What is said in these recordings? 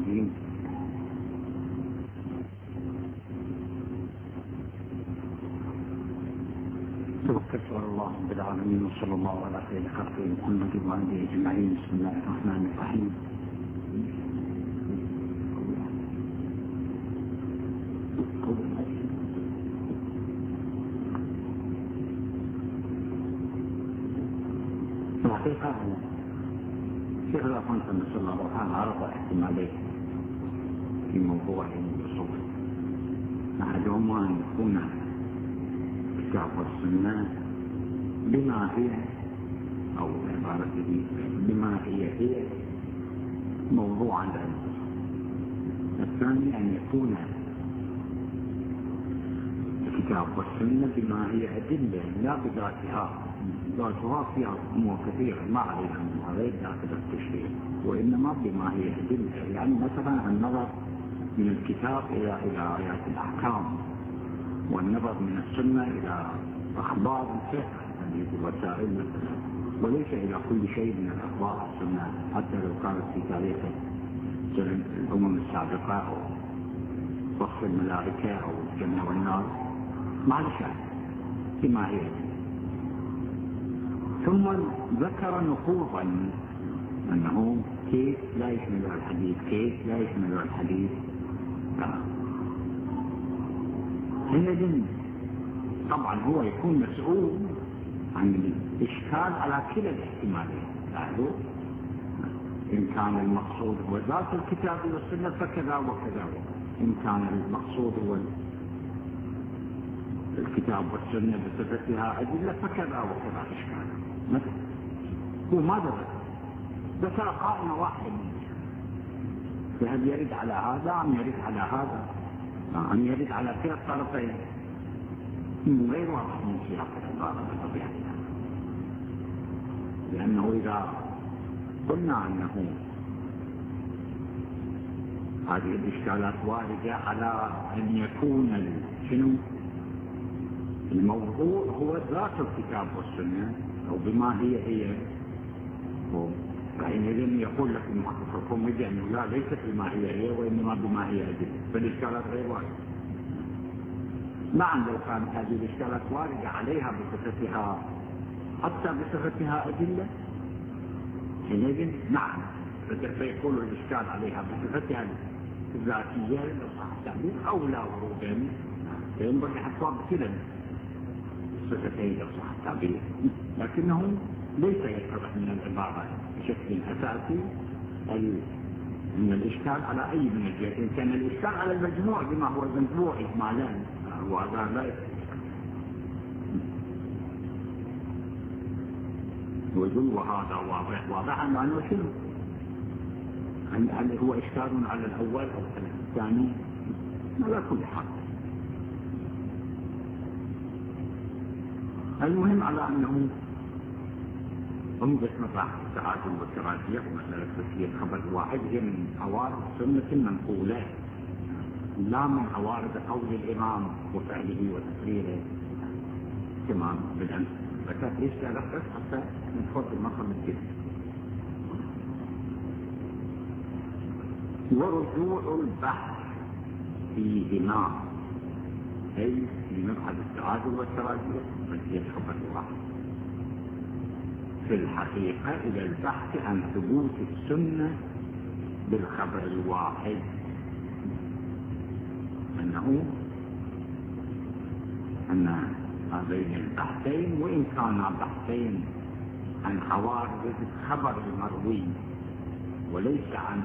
الرجيم. توكلت على الله رب العالمين وصلى الله على خير خلقه محمد وآله أجمعين. بسم الله الرحمن الرحيم. الحقيقة شيخ الأخوان صلى الله عليه وسلم عرض احتمالين في موضوع الأصول. أحدهما أن يكون كتاب والسنة بما هي أو عبارته بما هي موضوعا له. الثاني أن يكون الكتاب والسنة بما هي أدلة لا بذاتها، ذاتها فيها أمور كثيرة ما عليها منها غير داخل التشريع، وإنما بما هي أدلة. يعني مثلا النظر من الكتاب إلى آيات الأحكام، والنظر من السنة إلى أخبار الفقه هذه الوسائل مثلا، وليس إلى كل شيء من الأخبار السنة حتى لو كانت في تاريخ الأمم السابقة أو وصف الملائكة أو الجنة والنار مع الشاهد بما هي. ثم ذكر نقوضا أنه كيف لا يشمل الحديث، كيف لا يشمل الحديث. حينئذ طبعا هو يكون مسؤول عن الإشكال على كلا الاحتمالين. لاحظوا، إن كان المقصود هو ذات الكتاب والسنة فكذا وكذا، إن كان المقصود هو الكتاب والسنة بصفتها أدلة فكذا وكذا إشكال. هو ماذا ذكر قائمة واحدة، فهل يرد على هذا أم يرد على هذا أم يرد على كلا الطرفين؟ غير واضح من سياق العبارة بطبيعة الله، لأنه إذا قلنا أنه هذه الإشكالات واردة على أن يكون الموضوع هو ذات الكتاب والسنة أو بما هي فحينئذ يقول لك المحقق القومي أنه لا، ليست بما هي وإنما بما هي أدلة، فالإشكالات غير واردة. نعم، لو كانت هذه الإشكالات واردة عليها بصفتها حتى بصفتها أدلة حينئذ نعم فيكون الإشكال عليها بصفتها الذاتية لو صح التعبير أو لا ورودا، فينبغي حتى بكلا الصفتين لو صح التعبير، لكنه ليس يتضح من العبارة بشكل أساسي من الإشكال على أي من الجهتين. كان الإشكال على المجموع بما هو المجموع إجمالا، وهذا لا يقول وهذا واضح أنه شنو؟ هل هو إشكال على الأول أو على الثاني؟ على كل حال المهم على أنه عمدة مصلحة التعادل والتراجيح ومسألة تسلية خبر واحد هي من عوارض سنة منقولة، لا من عوارض قول الإمام وفعله وتقريره كما بالأمس ذكرت. ليش لا نفس حتى نفضل المقام الجديد. ورجوع البحث فيهما أي في مبحث التعادل والتراجيح تسلية خبر واحد في الحقيقة إلى البحث عن ثبوت السنة بالخبر الواحد، أن هذين البحثين وإن كانا بحثين عن عوارض الخبر المروي وليس عن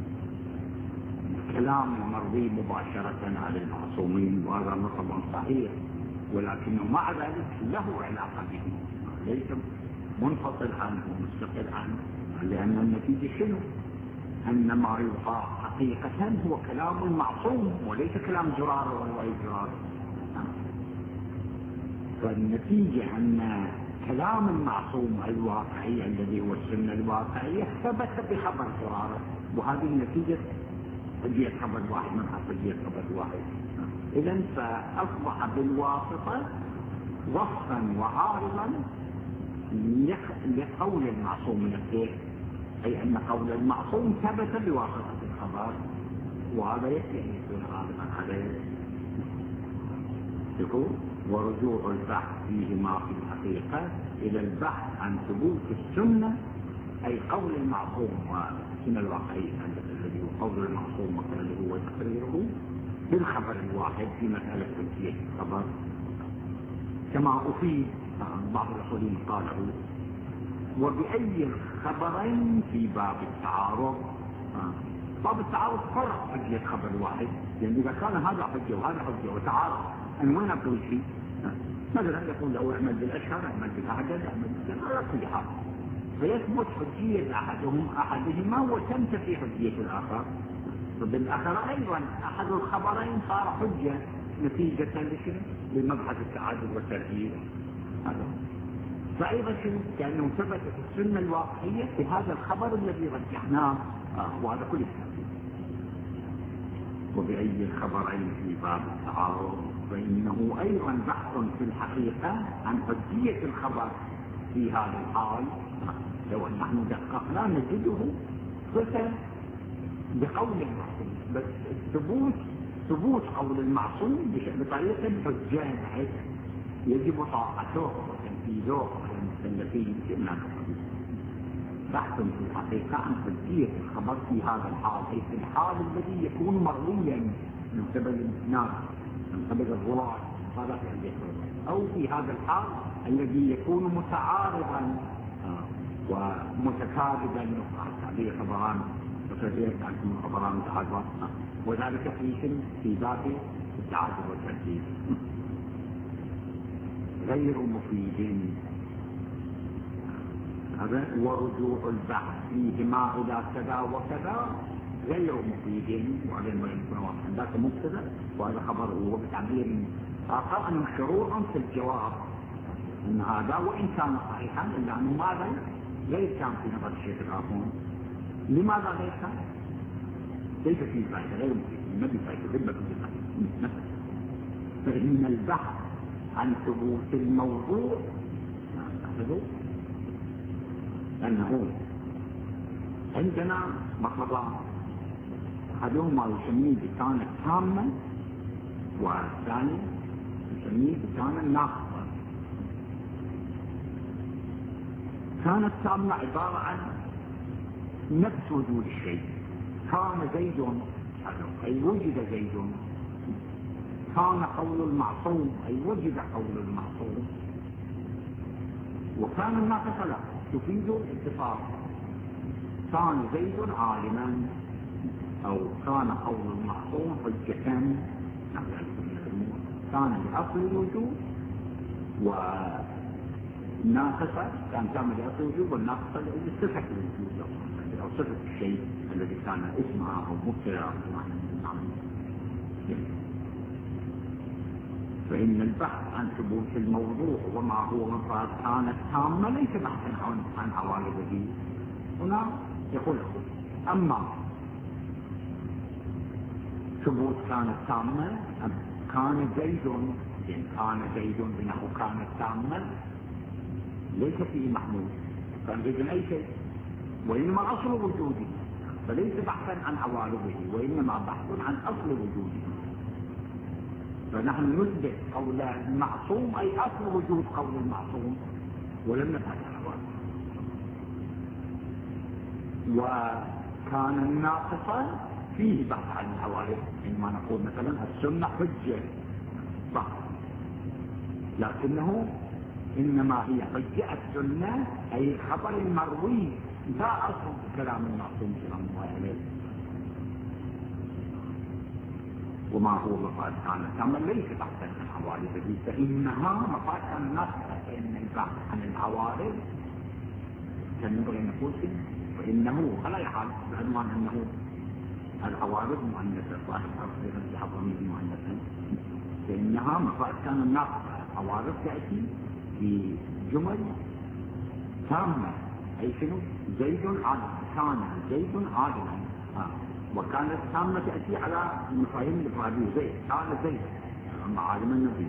كلام المروي مباشرة على المعصومين، وهذا نصب صحيح، ولكنه مع ذلك له علاقة به، ليس منفصل عنه مستقل عنه، لأن النتيجة شنو؟ أن ما يلقى حقيقة هو كلام المعصوم وليس كلام زرار ولا أي زرار. فالنتيجة أن كلام المعصوم الواقعي الذي هو السنة الواقعية ثبت بخبر زراره، وهذه النتيجة حجية خبر واحد من حجية خبر واحد. إذن فأصبح بالواسطة وصفا وعارضا لقول المعصوم نفسه، أي أن قول المعصوم ثبت بواسطة الخبر. الخبر، وهذا يكفي أن يكون عالما عليه. يقول ورجوع البحث فيهما في الحقيقة إلى البحث عن ثبوت السنة، أي قول المعصوم والسنة الواقعية الذي هو قول المعصوم مثلا اللي هو تقريره بالخبر الواحد في مسألة تنسيق الخبر، كما أفيد بعض الأصوليين قالوا وبأي الخبرين في باب التعارض. باب التعارض فرق حجية خبر واحد، لأن إذا كان هذا حجة وهذا حجة وتعارض أن وين أقول شيء؟ مثلا يقول له اعمل بالأشهر، اعمل بالأعداد، اعمل على كل حال، فيثبت حجية أحدهما وتنتفي حجية الآخر. وبالآخر أيضا أحد الخبرين صار حجة نتيجة لمبحث التعادل والترجيح. فأيضا كأنه ثبتت السنة الواقعية في هذا الخبر الذي رجحناه، وهذا كل شيء. وبأي الخبرين في باب التعارض فإنه أيضا بحث في الحقيقة عن حجية الخبر في هذا الحال. لو أن نحن دققنا نجده صفة بقول المعصوم، بس ثبوت قول المعصوم بطريقة حجة يجب طاعته وتنفيذه والمكلفين بما بحث في الحقيقة عن حجية الخبر في هذا الحال، أي في الحال الذي يكون مرويا من قبل الناس من قبل الرواة أو في هذا الحال الذي يكون متعارضا ومتكاذبا تعبير خبران وتجريب عن خبران متعارضة، وذلك في ذات التعادل والترتيب غير مفيد. هذا ورجوع البحث فيهما إلى كذا وكذا غير مفيد، وعلى ما يكون ذاك مبتدا وهذا خبر هو بتعبير آخر أنه شروع في الجواب أن هذا وإن كان صحيحا إلا أنه ماذا غير كان في نظر الشيخ الآخرون. لماذا غير كان؟ ليس فيه فائدة، غير مفيد، ما في فائدة ذبة في فإن البحث عن ثبوت الموضوع أنه عندنا مقرران، أحدهما يسميه بكان تاما والثاني يسميه بكان ناقصا. كانت تامة عبارة عن نفس وجود الشيء، كان زيد أي وجد زيد، كان قول المعصوم أي وجد قول المعصوم، وكان الناقص لا تفيد اتصال، كان زيد عالما أو كان قول المعصوم حجة، كان لأصل الوجود والناقصة كان تعمل لأصل الوجود والناقصة لصفة الوجود أو صفة الشيء الذي كان اسمها أو مبتدأ أو معنى. فإن البحث عن ثبوت الموضوع وما هو مفاد كانت تامة ليس بحثا عن عوارضه. هنا يقول أما ثبوت كانت تامة كان زيد، يعني كان زيد بنحو كانت تامة ليس فيه محمود، كان زيد أي شيء وإنما أصل وجوده، فليس بحثا عن عوارضه وإنما بحث عن أصل وجوده. فنحن نثبت قول المعصوم أي أصل وجود قول المعصوم ولم نبحث عن عوارضه. وكان الناقصا فيه بحث عن العوارض، عندما نقول مثلا السنة حجة صح، لكنه إنما هي حجة السنة أي الخبر المروي لا أصل كلام المعصوم كلام الله عليه. وما هو مفاد كان كما ليس بحثا عن عوارضه، فإنها مفاد كان ناقصة، فإن البحث عن العوارض كان ينبغي أن نقول فإنه على حال بعنوان أنه العوارض مؤنثة صاحب أصلها بحضرمه مؤنثا، فإنها مفاد كان الناقصة. العوارض تأتي في جمل تامة، أي شنو؟ زيد عادل، كان زيد عادلا، وكانت تامة تأتي على المفاهيم الإفرادية، زيد كان زيد أما عالم النبي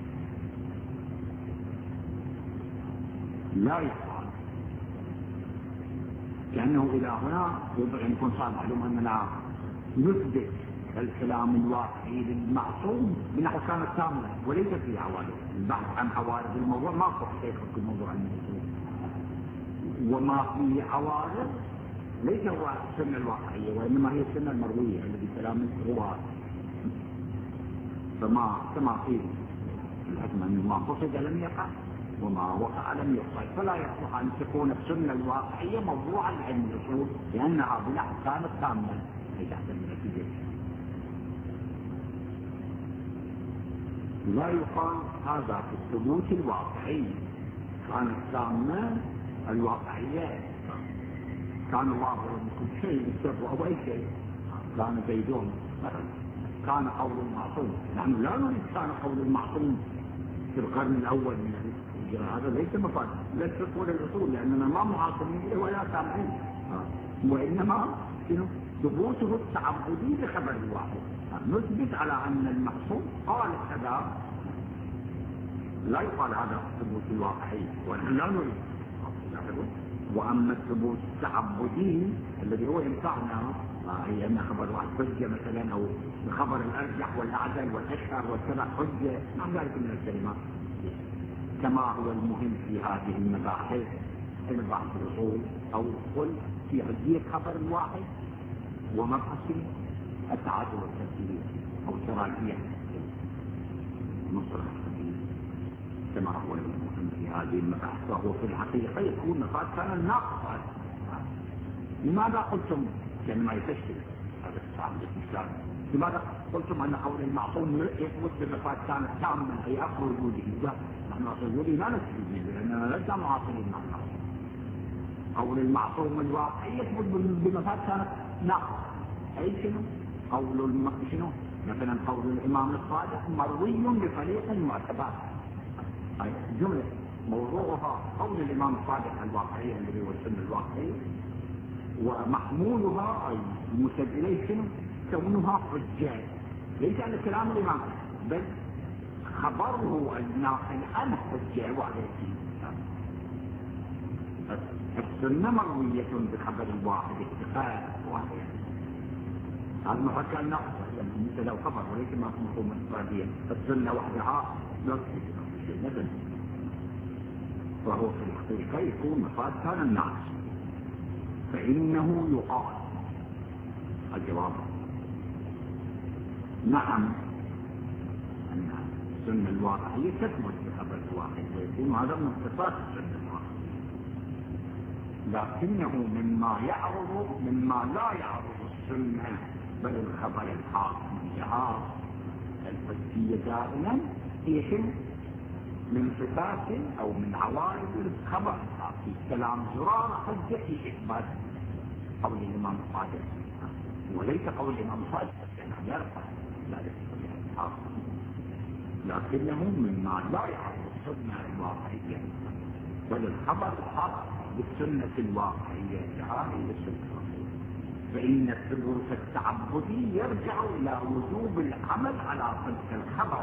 لا يفعل، كأنه إلى هنا ينبغي أن يكون صار معلوم أننا نثبت الكلام الواقعي للمعصوم بنحو كانت تامة وليس في عوارض. البحث عن عوارض الموضوع ما صحيح في موضوع النزول، وما في عوارض ليس هو السنة الواقعية وإنما هي السنة المروية الذي كلام الرواة. فما كما قيل الحكمة أنه ما قصد لم يقع وما وقع لم يقع، فلا يصلح أن تكون السنة الواقعية موضوعا عن الأصول لأنها بنحو كانت تامة في تحت النتيجة. لا يقال هذا في الثبوت الواقعي كانت تامة الواقعية، كان الله كل شيء بالسر أو أي شيء، كان زيدون كان قول المعصوم. نحن لا نريد كان قول المعصوم في القرن الأول من الهجرة، هذا ليس مفاد لا تقول الأصول لأننا ما معاصرين به ولا سامعين، وإنما ثبوته التعبدي بخبر الواحد. نثبت على أن المعصوم قال كذا، لا يقال هذا الثبوت الواقعي ونحن لا نريد. وأما الثبوت التعبدي الذي هو ينفعنا هي أن خبر واحد حجة مثلا، أو الخبر الأرجح والأعدل والأشهر والكذا حجة، نعم ذلك من الكلمات كما هو المهم في هذه المباحث مباحث الأصول، أو قل في حجية خبر الواحد ومبحث التعادل والترتيب أو التراجيح مصطلح كما هو المهم في هذه المباحث. وهو في الحقيقة يكون مفاد كان الناقص. لماذا قلتم يعني ما يتشكل هذا التعامل الإسلام؟ لماذا قلتم أن قول المعصوم يثبت بمفاد كانت تامة أي أصل وجوده؟ لا، نحن أصل وجوده لا نستفيد منه لأننا لسنا معاصرين مع المعصوم. قول المعصوم الواقعي يثبت بمفاد كانت ناقصة. أي شنو؟ قول شنو؟ مثلا قول الإمام الصادق مروي بطريق معتبر، هاي جملة موضوعها قول الإمام الصادق الواقعي الذي هو السنة الواقعي، ومحمولها أي المسد إليه شنو؟ كونها حجة، ليس على كلام الإمام بل خبره الناقل عنه حجة وعليه. السنة مروية بخبر الواحد اتفاق واحد، هذا ما كان ناقص مثل لو خبر وليس ما مفهوم انفراديا. السنة وحدها لا تفيد شيء مثلا، وهو في الحقيقة يكون مفاد كان الناقص. فإنه يقال الجواب نعم أن السنة الواقعية تثبت بخبر الواحد ويكون هذا من صفات السنة الواقعية، لكنه مما لا يعرض السنة بل الخبر الحاكم جهاز الحجية دائما هي شيء من صفات أو من عوارض الخبر الحاكم. كلام زرار حجة في إثبات قول الإمام الصادق وليس قول الإمام الصادق لأنه يرفع ذلك الحاكم، لكنه مما لا يعرض السنة الواقعية بل الخبر الحاكم بالسنة الواقعية هذه السنة. فإن الثبوت التعبدي يرجع إلى وجوب العمل على صدق الخبر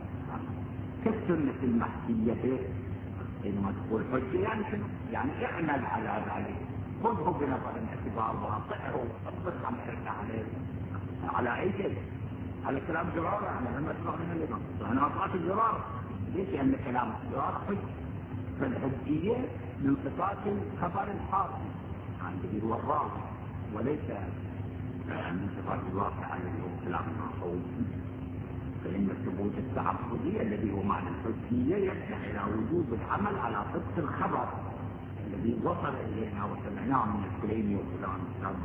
كالسنة المحكية. حينما تقول حجة يعني شنو؟ يعني اعمل على ذلك، خذه بنظر الاعتبار واطعه واطبق عملك عليه على أي شيء. على كلام زرارة أنا لم أسمع من الإمام، أنا أطلعت الزرارة ليش؟ لأن كلام الزرارة حجة. فالحجية من صفات الخبر الحاكم الذي هو الراوي وليس من صفات الواقع الذي هو كلام المعصوم. فإن الثبوت التعبدي الذي هو معنى الحجية يرجع إلى وجوب العمل على صدق الخبر الذي وصل إلينا وسمعناه من الكليني وفلان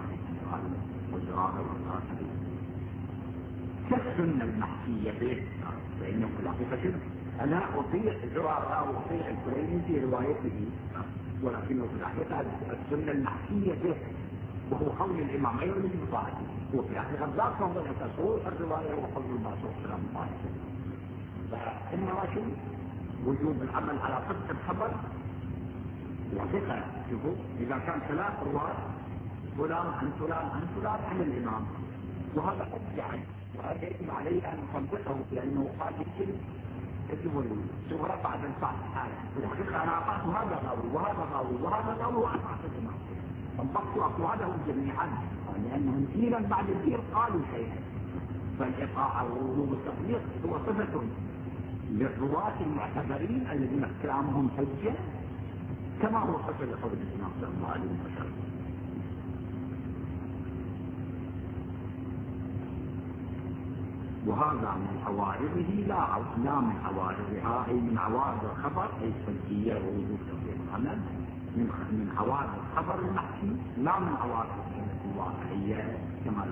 والزرارة والراسل كالسنة المحكية به. فإنه في الحقيقة أنا أطيع زرارة وأطيع الكليني في روايته، ولكنه في الحقيقة السنة المحكية به وهو قول الإمام غير من مطاعته، وفي الحقيقة لا تنظر تصور الرواية وقول المعصوم كلام مطاعته. فإنما شو وجوب العمل على صدق الخبر وثقة. شوفوا إذا كان ثلاث رواة فلان عن فلان عن فلان عن الإمام وهذا حجة عنه وهذا يجب عليه أن نصدقه لأنه قال يمكن اسمه الصغرى بعد الفاتحة. في الحقيقة أنا أعطيت هذا غاوي وهذا غاوي وهذا غاوي وأعطيت الإمام. طبقت أقوالهم جميعا، لأنهم جيلا بعد جيل قالوا شيئا. فالإقاء ووجوب التطبيق هو صفة للرواة المعتبرين الذين كلامهم حجة، كما هو صفة لقول الإمام صلى الله عليه وسلم. وهذا من عوارضه لا من عوارضها، أي من عوارض الخبر أي الحجية ووجوب تطبيق العمل، من عوارض الخبر المحكي، لا من عوارض السنة الواقعية كما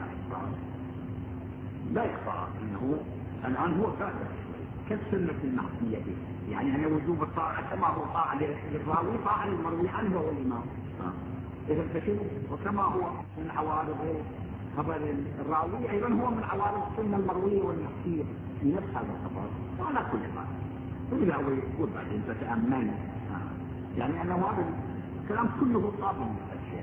لا يخفى انه الان هو كافر كالسنة المحكية به، يعني أن وجوب الطاعة كما هو طاعة للراوي طاعة للمروي عنه هو الإمام. إذا فشو وكما هو من عوارض خبر الراوي أيضا هو من عوارض السنة المروية والمحكية في نفس هذا الخبر. وعلى كل حال إذا هو يقول بعدين تتأمل يعني أنه هذا الكلام كله طابع من الأشياء.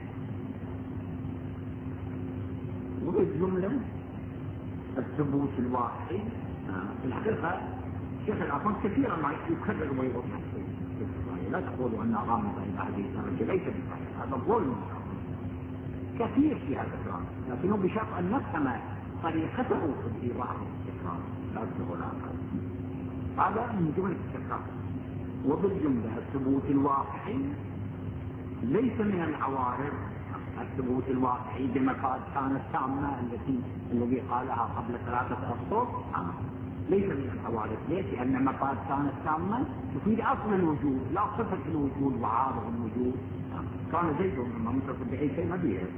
وبالجملة الثبوت الواقعي في الحقيقة شيخ العفان كثيرا ما يكرر ويوضح. لا تقولوا أن غامض الأحاديث ليس بصحيح، هذا ظلم كثير في هذا الكلام، لكنه بشرط أن نفهم طريقته في بعض الاستقرار لا تقول هذا من جملة الاستقرار. وبالجملة الثبوت الواقعي ليس من العوارض، الثبوت الواقعي بمقاد كانت تامة الذي قالها قبل 3 أشهر ليس من العوارض. ليش؟ لأن مقاد كانت تامة تفيد أصل الوجود لا صفة الوجود وعارض الوجود. كان زيد ما متصل بأي شيء ما بيه.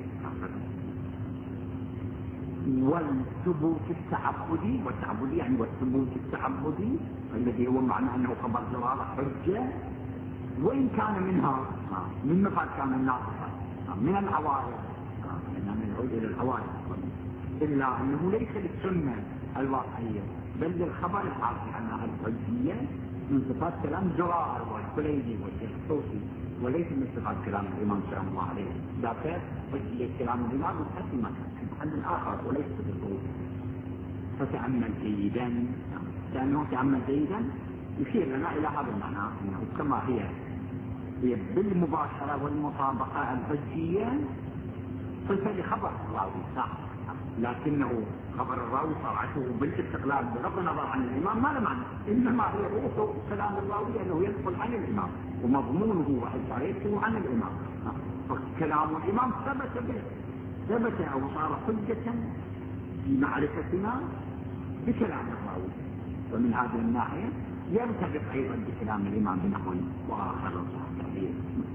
والثبوت التعبدي يعني والثبوت التعبدي الذي هو معنى أنه خبر دلالة حجة، وإن كان منها من مقاد كان الناقصة من العوارض، يعني نعود إلى العوارض، إلا أنه ليس للسنة الواقعية بل للخبر الحاصل عنها الحجية من صفات كلام زرار والكليدي والجرسوسي، وليس من صفات كلام الإمام صلى الله عليه وسلم. ذاك حجية كلام الإمام متحكمة في محل آخر وليس في الظروف. فتأمل جيدا، لأنه تأمل جيدا يشير لنا إلى هذا المعنى أنه كما هي بالمباشرة والمطابقة الحجية صفة لخبر الراوي صح، لكنه خبر الراوي طاعته بالاستقلال بغض النظر عن الإمام ما له معنى، إنما هي روح كلام الراوي أنه يدخل عن الإمام ومضمونه وحكايته عن الإمام. فكلام الإمام ثبت أو صار حجة في معرفتنا بكلام الراوي، ومن هذه الناحية يرتبط أيضا بكلام الإمام بنحو وآخر صحيح.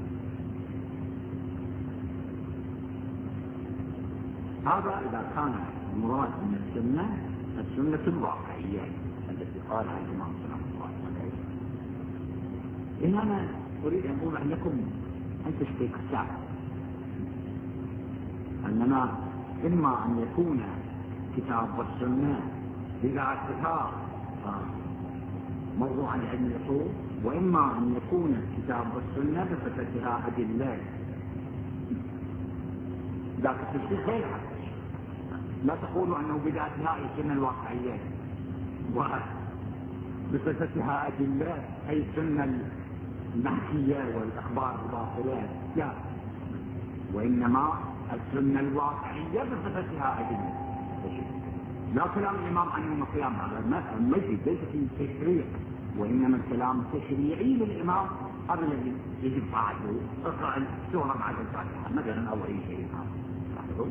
هذا إذا كان المراد من السنة الواقعية التي قالها الإمام صلى الله عليه وسلم. إنما أريد أن أقول لكم أن تشتيك الساعة أننا إما أن يكون كتاب والسنة بذاتها موضوعا لعلم الأصول، وإما أن يكون الكتاب والسنة بصفتها أدلة. ذاك التشريح غير هذا. لا تقولوا أنه بذاتها السنة الواقعية وبصفتها أدلة أي السنة المحكية والأخبار الباطلة، لا، وإنما السنة الواقعية بصفتها أدلة. لا كلام الإمام عن يوم القيامة هذا المجد ليس في تشريع، وإنما الكلام التشريعي للإمام هذا الذي يجب فعله. اقرأ السورة بعد الفاتحة مثلا أو أي شيء آخر.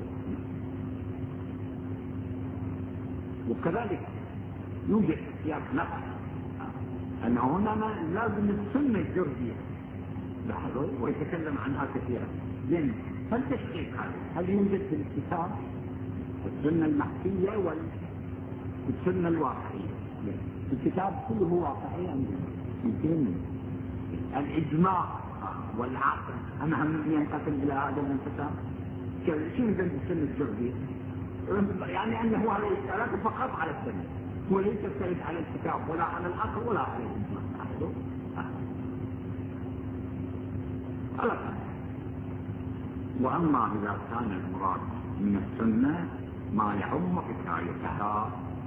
وكذلك يوجد سياق نقل أن هنا لازم السنة الجردية لاحظوا ويتكلم عنها كثيرا. لأن فالتشريع هل يوجد في الكتاب والسنة المحكية والسنة الواقعية؟ الكتاب كله واقعي يمكن الإجماع والعقل أنهم ينقسم إلى هذا الانقسام. شو يوجد في السنة الجردية؟ يعني أنه هذا يشترك فقط على السنة وليس يشترك على الكتاب ولا على العقل ولا على الإجماع. وأما إذا كان المراد من السنة ما يعم حكايتها،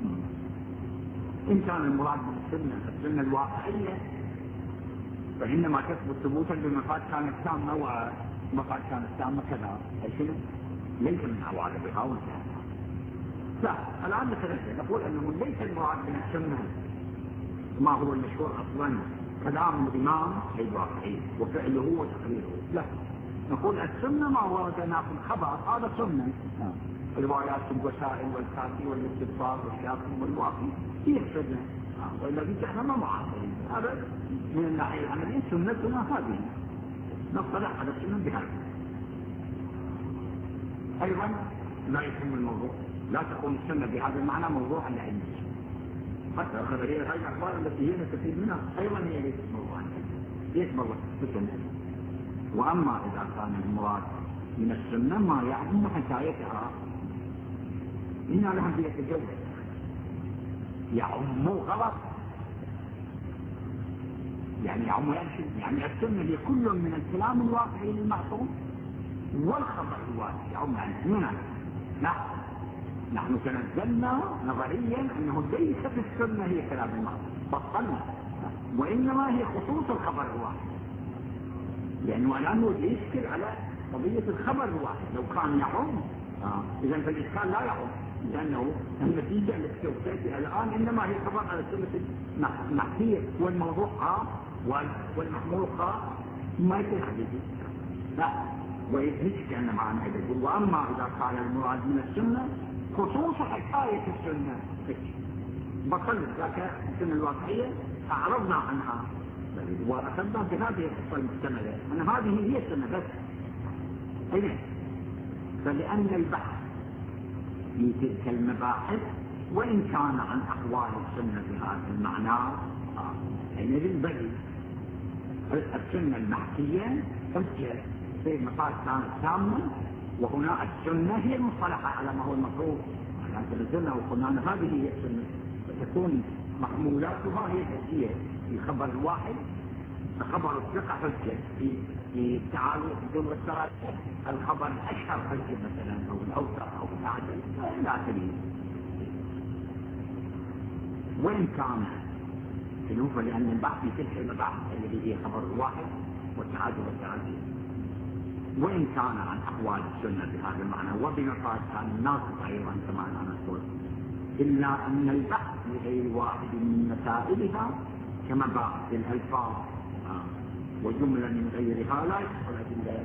إن كان المراد من السنة الواقعية فإنما تثبت ثبوتا بمفاد كانت تامة مقعد كانت تامة كذا الكلمة ليس من عوارضها وانتهى. لا الآن نتنزل نقول أنه ليس المراد من السنة ما هو المشهور أصلا كلام الإمام الواقعي وفعله وتقريره. لا نقول السنة ما وردنا في الخبر هذا سنة. الروايات الوسائل والكافي والاستغفار والشافي والواقي هي السنة. والذي تعلم معاصرين هذا من الناحية العملية سنتنا هذه نصطلح على السنة بهذا. أيضا لا يتم الموضوع، لا تكون السنة بهذا المعنى موضوعا لعلم حتى الخبرية هذه الأخبار التي هي نستفيد منها أيضا هي ليست موضوعا ليست موضوع بالسنة. وأما إذا كان المراد من السنة ما يعلم حكايتها إنها لهم بيتجوز يعم غلط يعني يعم يعني السنة هي كل من الكلام الواقعي المعصوم والخبر الواقعي يعم عنه. نحن تنزلنا نظريا أنه ليست السنة هي كلام المعصوم بطلنا وإنما هي خصوص الخبر الواقعي لأنه الآن يشكل على قضية الخبر الواقعي لو كان يعم إذا فالإشكال لا يعم لأنه النتيجة التي تأتي الآن إنما هي خبر على السنة المحكية والموضوع والمحمول ما يكون حديثي. لا ويثبت أن معنى يقول. وأما إذا كان المراد من السنة خصوص حكاية السنة بطلت ذاك السنة الواقعية أعرضنا عنها وأخذنا بهذه القصة المحتملة أن هذه هي السنة بس. أين فلأن البحث في تلك المباحث وإن كان عن أحوال السنة بهذا المعنى حينئذ بل السنة المحكية حجة في مقال كانت تامة وهنا السنة هي المصطلحة على ما هو المفروض يعني تنزلنا وقلنا أن هذه هي السنة فتكون محمولاتها هي الحجية في خبر الواحد خبر الثقة حجة في تعالي بدون السرعة الخبر الأشهر حجة مثلا أو الأوثق أو الأعدل لا تريد. وإن كان سنوفا لأن البحث في تلك المباحث التي هي خبر الواحد والتعادل والتعادل وإن كان عن أحوال السنة بهذا المعنى وبنقاط كان الناقض أيضا كما أنا نقول إلا أن البحث لغير واحد من مسائلها كمباحث الألفاظ وجملة من غيرها لا يدخل أدلة.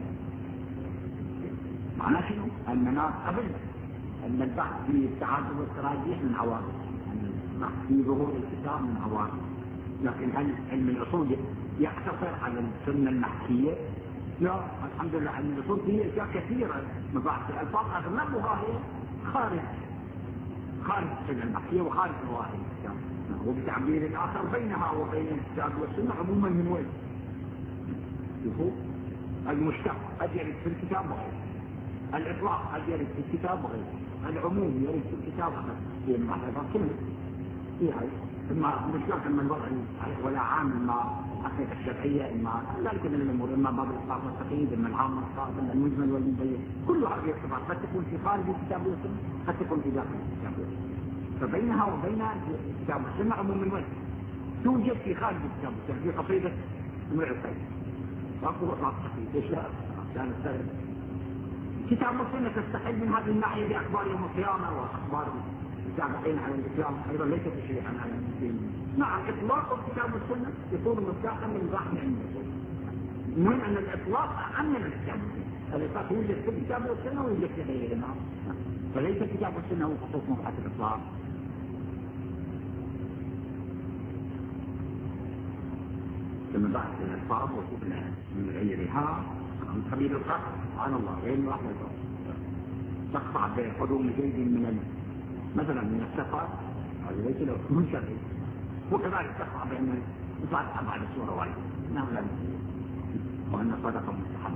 معنى شنو؟ أننا قبل أن البحث في التعادل والتراجيح من عوارض البحث في ظهور الكتاب من عوارض لكن هل علم الأصول يقتصر على السنة المحكية؟ لا الحمد لله علم الأصول فيه أشياء كثيرة مباحث الألفاظ أغلبها هي خارج السنة المحكية وخارج ظواهر الكتاب وبتعبير الآخر بينها وبين الكتاب والسنة عموما من وين؟ شوفوا المشتق قد يرد في الكتاب وغيره الإطلاق قد يرد في الكتاب وغيره العموم يرد في الكتاب في المعرفة كلها فيها إما مشتق إما الوضع ولا عام إما الحقيقة الشرعية إما ذلك من الأمور إما باب الإطلاق والتقييد إما العام والخاص إما المجمل والمبين كل هذه الصفات قد تكون في خارج الكتاب والسنة قد تكون في داخل الكتاب والسنة فبينها وبين الكتاب والسنة عموم من وين؟ توجد في خارج الكتاب والسنة في قصيدة المعرفة أقوى رابطتي ليش لا كان السبب كتاب السنة تستحل من هذه الناحية بأخبار يوم القيامة وأخبار السابقين على الإسلام أيضا ليس تشريعا على المسلمين. نعم إطلاق الكتاب والسنة يكون مفتاحا من الرحمة عند الرسول المهم أن الإطلاق أهم من الكتاب الإطلاق يوجد في الكتاب والسنة ويوجد في غيرهما فليس الكتاب والسنة هو خصوص مبحث الإطلاق. ثم بعد الألفاظ وجبنا من غيرها عن سبيل القصد سبحان الله غير واحد تقطع بقدوم جيد من مثلا من السفر هذا ليس له منشغل وكذلك تقطع بأن يصعد بعد السورة واحدة نعم وأن صدقة مستحب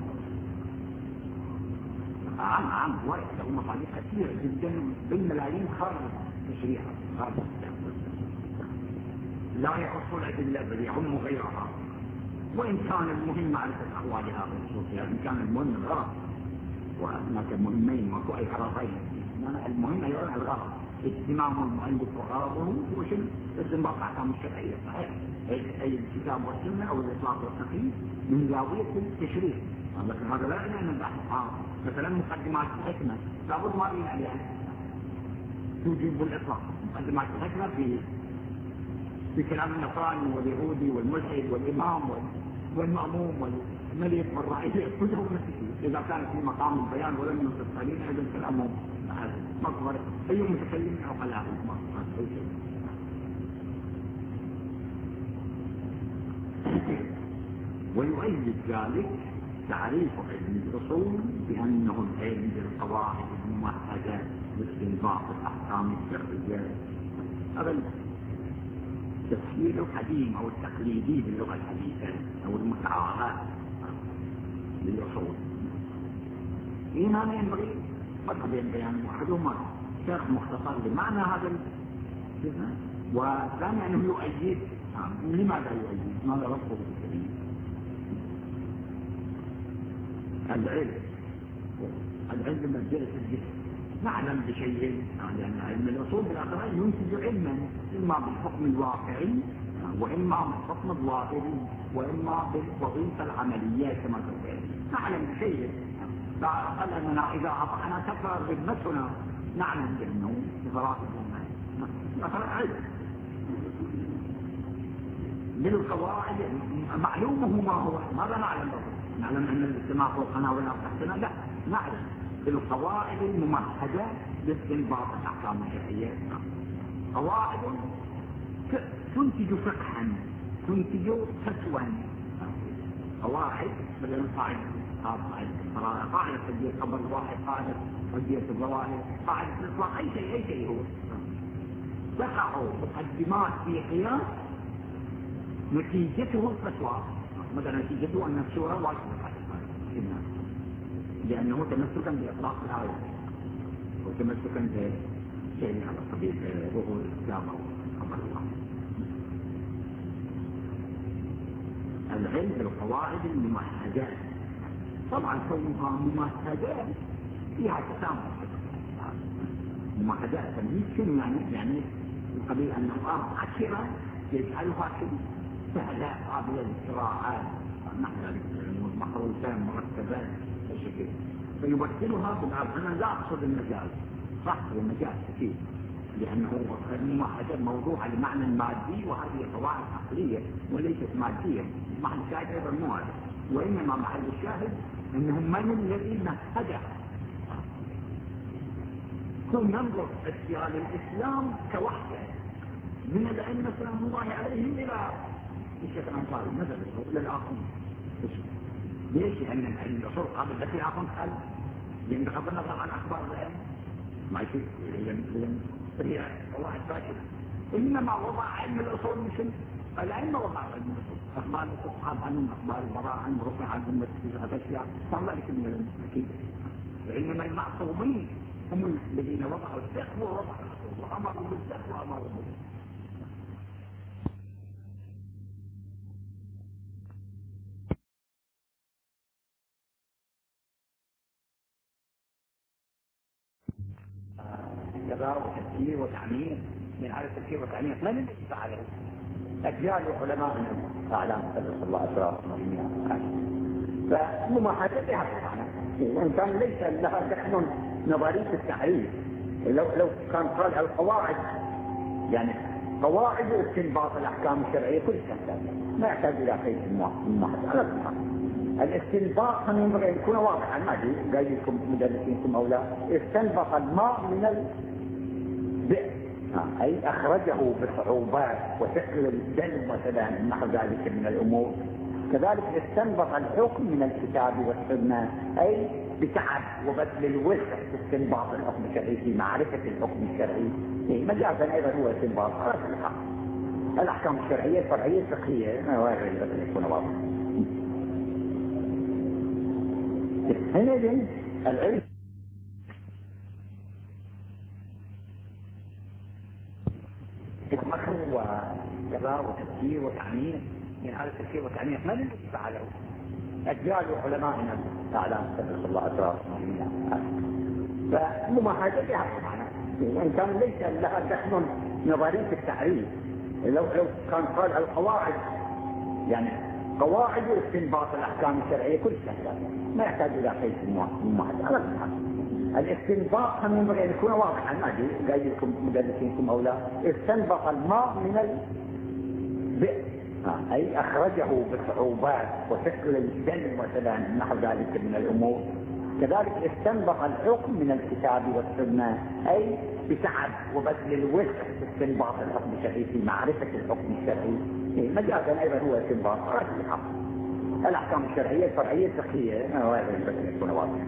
عام ورد له مصادق كثيرة جدا بالملايين خارج التشريع خارج لا يخص الأدلة بل يعم غيرها وإن كان المهم معرفة أحوالها ونصوصها إن كان المهم الغرض وهناك مهمين وكو أي غرضين المهم أيضا الغرض اهتمام المؤلف وغرضه هو شنو؟ استنباط الأحكام الشرعية صحيح أي الكتاب والسنة أو الإطلاق والتقييد من زاوية التشريع لكن هذا لا يعني أن البحث صعب. مثلا مقدمات الحكمة لابد ما بين عليها توجب الإطلاق. مقدمات الحكمة في كلام النصراني واليهودي والملحد والإمام والمأموم والملك والرعية كلهم مسيحيين. إذا كان في مقام البيان ولم يوصف قليل أيضا كلامهم مصدر أي متكلم أو قلاه مصدر أي شيء. ويؤيد ذلك تعريف علم الأصول بأنه العلم بالقواعد الممهدة لاستنباط الأحكام الشرعية. هذا التفسير القديم أو التقليدي باللغة الحديثة أو المتعارف للأصول. هنا ينبغي فرق بين بيان أحدهما شرح مختصر لمعنى هذا والثاني أنه يؤيد. لماذا يؤيد؟ ماذا ربطه بالكلمة؟ العلم منزلة الجسم. نعلم بشيء لأن علم الأصول بالآخر ينتج علما إما بالحكم الواقعي وإما بالحكم الظاهري وإما بالوظيفة العملية كما تقول. نعلم بشيء لا أقل أننا إذا أطعنا تكرر ذمتنا نعلم بأنه إضرار الأمة مثلا علم بالقواعد معلومه ما هو. ماذا نعلم؟ نعلم أن الاجتماع فوقنا والأرض تحتنا؟ لا، نعلم بالقواعد الممهدة لاستنباط الأحكام الشرعية. قواعد تنتج فقها، تنتج فتوى. قواعد مثلا قاعدة تجديد خبر الواحد، قاعدة تجديد الظواهر، قاعدة الإطلاق، أي شيء هو تقع مقدمات في قياس نتيجته الفتوى. مثلا نتيجته أن السورة واجبة لأنه تمسكا بإطلاق الآية وتمسكا بشيء على سبيل ظهور الإسلام أو خبر الله. العلم بالقواعد الممهدات طبعا كونها ممهدات فيها تسامح. ممهدات شنو يعني قبل أن الأرض عشرة يجعلها سهلة قابلة للصراعات نحن محروسان مرتبات بشكل فيمثلها بالأرض. أنا لا أقصد المجاز، صح المجاز أكيد لأنه الممهدات موضوع لمعنى مادي وهذه قواعد عقلية وليست مادية. محل الشاهد أيضا مو هذا، وإنما محل الشاهد أنهم من الذي مهدها. ثم ننظر أشياء الإسلام كوحدة من الأئمة سلام الله عليهم إلى الشيخ الأنصاري مثلا إلى الآخرين. ليش؟ لأن الأصول قابل لكن الآخرين قال لأن بغض النظر عن أخبار الأئمة ما يصير هي واحد فاشل. إنما وضع علم الأصول مثل الأئمة وضع علم الأصول. أخبار الصحابة عنهم، أخبار البراء عنهم، رفع عنهم هذا الأشياء صار ذلك من الأكيد. وإنما المعصومين هم الذين وضعوا التقوى ووضعوا الأصول وأمروا بالتقوى وأمروا بالتقوى. وتفكير وتعمير. من هذا التفكير والتعمير من الذي فعله؟ أجيال علمائنا أعلام صلى الله عليه وسلم. فمماحدتها طبعا الإنسان ليس لها تحمل نظرية التعريف. لو كان قال القواعد يعني قواعد استنباط الأحكام الشرعية كل سهلة ما يحتاج إلى قيد المماحدة. الاستنباط ينبغي أن يكون واضحا. ما أدري قايل لكم مدرسينكم أو لا. استنبط الماء من البئر أي أخرجه بصعوبات وثقل الدم مثلا نحو ذلك من الأمور. كذلك استنبط الحكم من الكتاب والسنة أي بتعب وبذل الوسع في استنباط الحكم الشرعي في معرفة الحكم الشرعي. مجازا أيضا هو استنباط الأحكام الشرعية الفرعية الفقهية ما غير أن يكون واضح. حينئذ العلم مخ وكبار وتفكير وتعمير. من هذا التفكير والتعمير من الذي فعله؟ أجيال علمائنا أعلام صلى الله عليه وسلم. فمماحدتها طبعا الإنسان ليس لها تحمل نظرية التعريف. لو كان قال القواعد يعني قواعد استنباط الأحكام الشرعية كل سهلة، ما يحتاج إلى قيد ممهد على الحال. الاستنباط هم ينبغي أن يكون واضحا، ما قايل لكم مدرسينكم أو لا. استنبط الماء من البئر، أي أخرجه بصعوبات وشكل الدم مثلا نحو ذلك من الأمور. كذلك استنبط الحكم من الكتاب والسنة، أي بتعب وبذل الوسع في استنباط الحكم الشرعي، في معرفة الحكم الشرعي. مجازا أيضا هو استنباط الأحكام الشرعية الفرعية الفقهية، وهذا ينبغي أن يكون واضحا.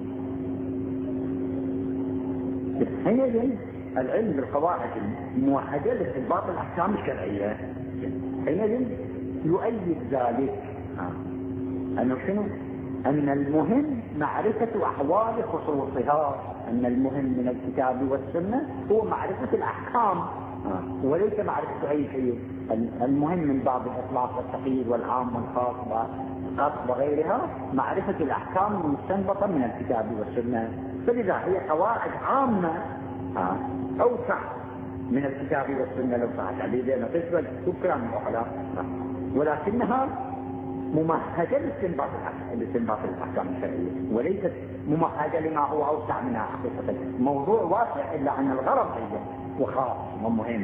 حينئذ العلم بالقواعد الموحدة لاستنباط الأحكام الشرعية، حينئذ يؤيد ذلك أنه شنو؟ أن المهم معرفة أحوال خصوصها، أن المهم من الكتاب والسنة هو معرفة الأحكام وليس معرفة أي شيء. المهم من باب الإطلاق والتقييد والعام والخاص وغيرها معرفة الأحكام المستنبطة من الكتاب والسنة. فلذا هي قواعد عامة أوسع من الكتاب والسنة لو صحت عليه، لأنها تشمل كلام العقلاء، ولكنها ممهدة لاستنباط الأحكام الشرعية، وليست ممهدة لما هو أوسع منها حقيقة. موضوع واسع إلا أن الغرض هي وخاص ومهم.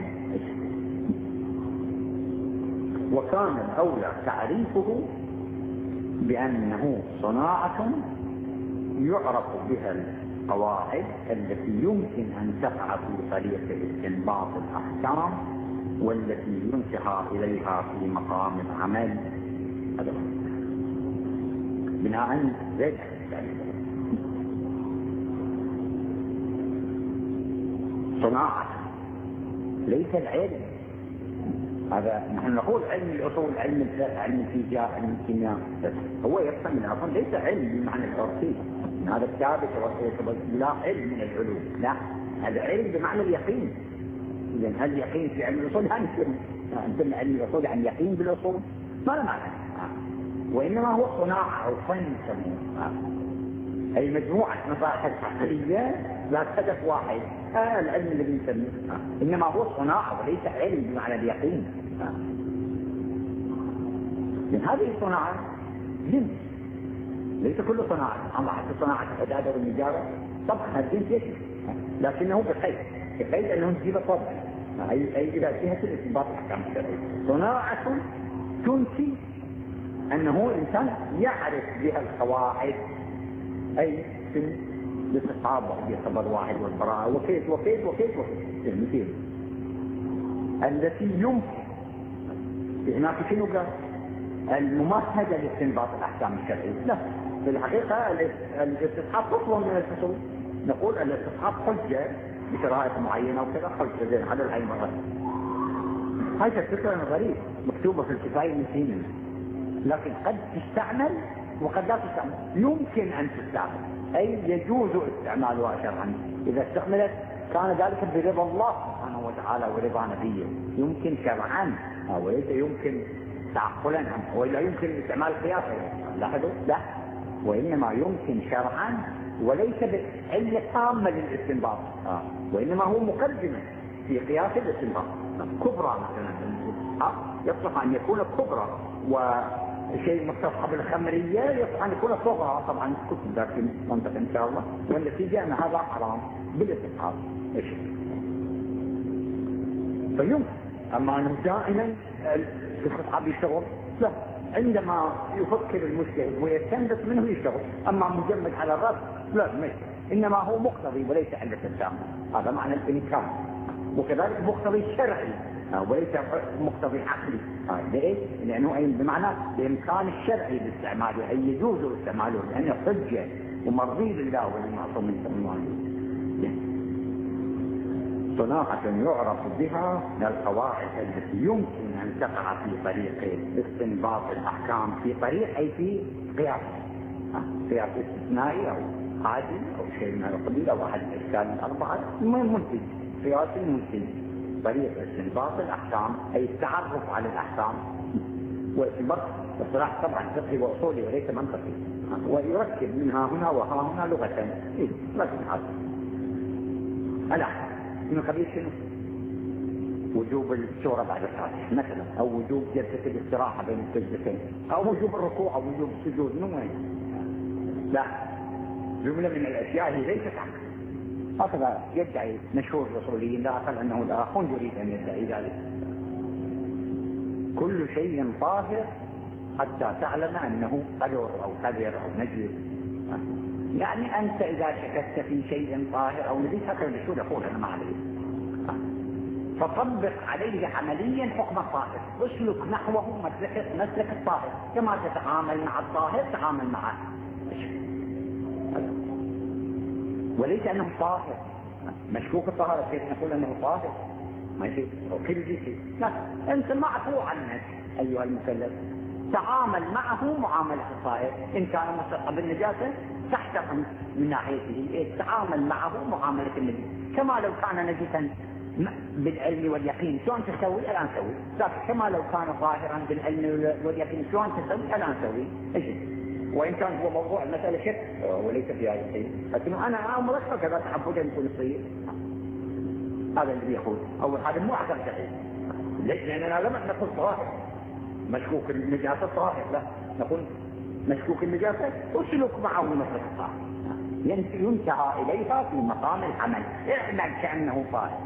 وكان الأولى تعريفه بأنه صناعة يعرف بها القواعد التي يمكن أن تقع في طريق استنباط الأحكام والتي ينتهى إليها في مقام العمل. هذا بناء ذلك صناعة ليس العلم. هذا نحن نقول علم الأصول، علم الفقه، علم الفيزياء، علم الكيمياء، هو يفهم من أصلا ليس علم بمعنى العرفي، هذا الثابت لا علم من العلوم، لا، العلم بمعنى اليقين. إذن هل اليقين في علم الأصول؟ لا نسمى عندنا علم الأصول عن يقين بالأصول ما له معنى، وإنما هو صناعة أو فن يسمونه، أي مجموعة مباحث عقلية ذات هدف واحد. هذا العلم الذي نسميه، إنما هو صناعة وليس علم بمعنى اليقين. من هذه الصناعة جنس، ليس كل صناعة. أما حتى صناعة الحدادة والنجارة طبعا هذا جنس يشمل، لكنه بقيد أنه نجيب طبعا، أي إلى جهة الاستنباط الأحكام الشرعية. صناعة تنسي أنه إنسان يعرف بها القواعد، أي في الاستصحاب خبر واحد والبراءة وكيف وكيف وكيف وكيف المثيل التي يمكن هناك شنو قال الممهدة لاستنباط الأحكام الشرعية. لا، في الحقيقة الاستصحاب أطول من الفصول. نقول الاستصحاب حجة بشرائط معينة وكذا، حجة زين على العين مرة. هذه الفكرة غريبة مكتوبة في الكفاية من سنين، لكن قد تستعمل وقد لا تستعمل. يمكن أن تستعمل، أي يجوز استعمالها شرعا. إذا استعملت كان ذلك برضا الله سبحانه وتعالى ورضا نبيه. يمكن شرعا وليس يمكن تعقلا، وإلا يمكن استعمال قياسا. لاحظوا، لا، وإنما يمكن شرعا وليس بعلة تامة للاستنباط، وإنما هو مقدمة في قياس الاستنباط. كبرى مثلا يصلح أن يكون كبرى، وشيء مستصحب الخمرية يصلح أن يكون صغرى. طبعا كتب ذاك منطق إن شاء الله، والنتيجة أن هذا حرام بالاستصحاب. فيمكن، أما أنه دائما الاستصحاب يشتغل، لا، عندما يفكر المجتهد ويستنبط منه يشتغل. أما مجمد على الرأس لا، مش، إنما هو مقتضي وليس علة التامة. هذا معنى الإمكان. وكذلك مقتضي شرعي وليس مقتضي عقلي. ليش؟ لأنه بمعنى الإمكان الشرعي باستعماله، أي يجوز استعماله لأنه حجة ومرضي لله وللمعصوم من الله. صناعة يعرف بها من القواعد التي يمكن أن تقع في طريق استنباط الأحكام، في طريق أي في قياس، قياس استثنائي أو عادي أو شيء من القبيل أو أحد الأشكال الأربعة. ممكن قياس ممكن طريق استنباط الأحكام، أي التعرف على الأحكام. واستنباط الصلاح طبعا فقهي وأصولي وليس منطقي، ويركب منها هنا وها هنا لغة. لكن هذا الأحكام من قبيل شنو؟ وجوب السورة بعد الفاتحة مثلا، أو وجوب جلسة الاستراحة بين السجدتين، أو وجوب الركوع أو وجوب السجود، من وين؟ لا، جملة من الأشياء هي ليست عقل. هكذا يدعي مشهور الأصوليين لا أقل أنه الآخر يريد أن يدعي ذلك. كل شيء طاهر حتى تعلم أنه قدر أو قدر أو نجس. يعني أنت إذا شككت في شيء طاهر أو نجس هكذا بشو يقول أنا ما عليه، فطبق عليه عمليا حكم الطاهر، اسلك نحوه مسلك الطاهر، كما تتعامل مع الطاهر تعامل معه، وليس أنه طاهر. مشكوك الطاهر كيف نقول أنه طاهر؟ ما يصير كل شيء. لا، أنت معفو عنك أيها المكلف، تعامل معه معاملة الطاهر. إن كان مصدق بالنجاسة تحتقن من ناحيته، تعامل معه معاملة النجاسة، كما لو كان نجسا بالعلم واليقين شلون تسوي الآن سوي، لكن كما لو كان طاهرا بالعلم واليقين شلون تسوي الآن سوي. وإن كان هو موضوع المسألة شك وليس في هذا الشيء، لكن أنا أمرك هكذا تعبدا يكون يصير. هذا اللي يقول أول حاجة مو أحسن شيء. ليش؟ لأننا لم نقول طاهر مشكوك النجاسة طاهر، لا، نقول مشكوك النجاسة أسلك معه مسلك الطاهر، ينتهى إليها في مقام العمل، اعمل كأنه طاهر.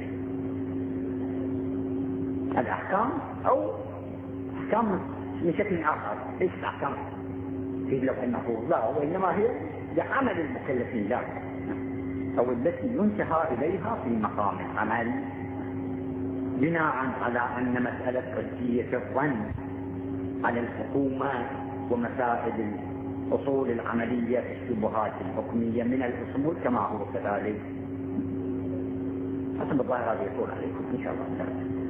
الأحكام أو أحكام من شكل آخر، ليس أحكام في اللوح المحفوظ، لا، وإنما هي لعمل المكلفين، لا، أو التي ينتهى إليها في مقام العمل، بناء على أن مسألة قضية الظن على الحكومة ومسائل الأصول العملية في الشبهات الحكمية من الأصول كما هو كذلك. حسب الظاهر هذا يطول عليكم إن شاء الله.